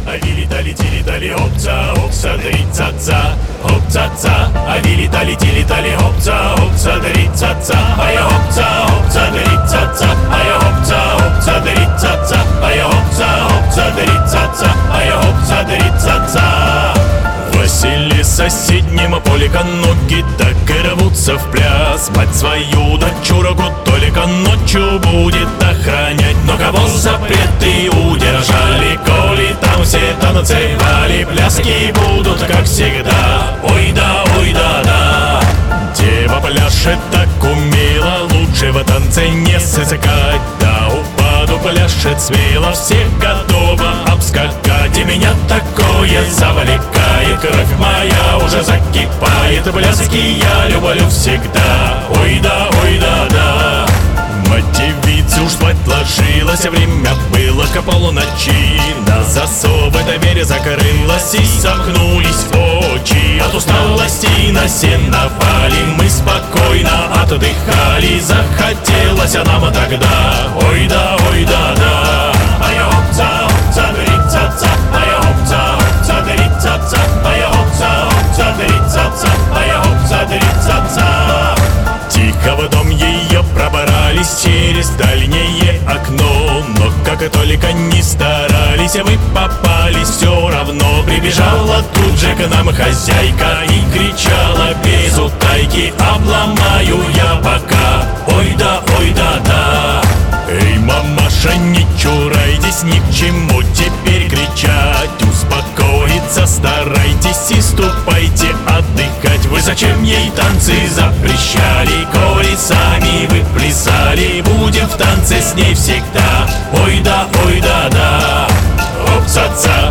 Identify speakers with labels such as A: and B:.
A: Тили-тали, опца, опца, дрицаца, опца-ца. Тили-тали, опца, опца, дрицаца, а я опца, опца, дрицаца, а я опца, опца, дрицаца, а я опца, опца, дрицаца, а я опца, дрицаца. Василий в соседнем поле конноги так и рвутся в пляс. Мать свою дочурку только ночью будет охранять. Но кого запреты удержали, коли там все танцевали, пляски будут как всегда. Ой да, да. Дева пляшет так умело, лучше в танце не сыскать. Да упаду пляшет смело, всех готова обскакать. И меня такое завлекает, кровь моя уже закипает. Пляски я люблю всегда. Ой да. Мать девица уж спать ложилась, время было к полуночи. На засовы дверь закрылась и сомкнулись очи. От усталости на сеновале мы спокойно отдыхали. Захотелось нам тогда. Ой да. А я опца, опца, дрицаца, а я опца, опца, дрицаца, а я опца, опца, дрицаца, а я опца, дрицаца. Тихо в дом ее пробрались через дальнее окно. Но как только не старались, вы попались все равно. Прибежала тут же к нам хозяйка и кричала без утайки: обломаю я пока. Ой да. Эй, мамаша, не чурайтесь, ни к чему теперь кричать. Успокоиться старайтесь и ступайте отдыхать. Вы зачем ей танцы запрещали, коли сами вы плясали? Будем в танце с ней всегда. Ой да. Опца-ца.